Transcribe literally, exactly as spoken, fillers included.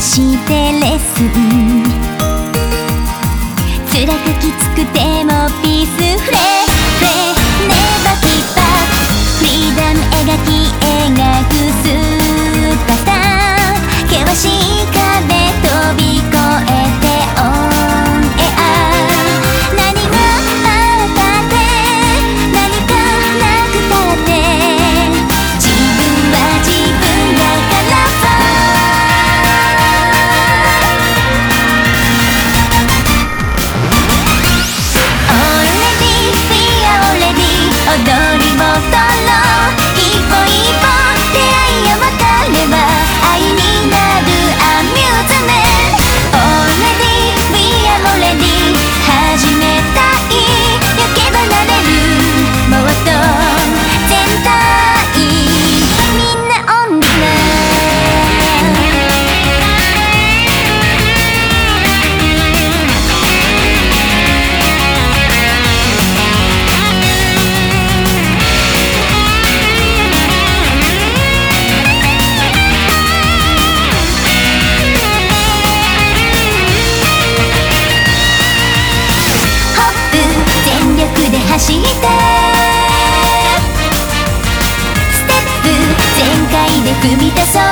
してレッスン、辛くきつくてもピースフレーフレーネバーギブアップ、フリーダム描き描くスーパースター、険しい壁飛び越えてオンエア、何があったって何かなくたって自分は自分だからファン。踊りを取ろう、一歩一歩出会いや別れは愛になるアミューズメント。 Already we are already 始めたい、行けばなれるもっと全体みんなオンリラ走ってステップ全開で踏み出そう。